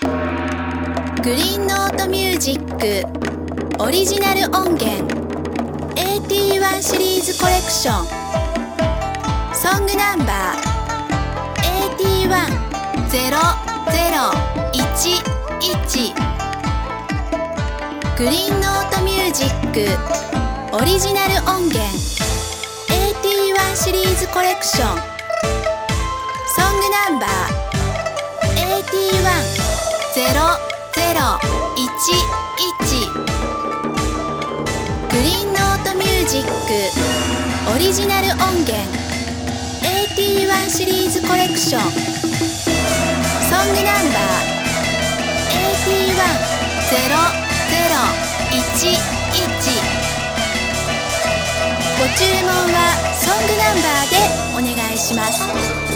グリーンノートミュージックオリジナル音源 AT1 シリーズコレクションソングナンバー AT10011 グリーンノートミュージックオリジナル音源 AT1 シリーズコレクションソングナンバー AT10011 グリーンノートミュージックオリジナル音源 AT1 シリーズコレクションソングナンバー AT10011 ご注文はソングナンバーでお願いします。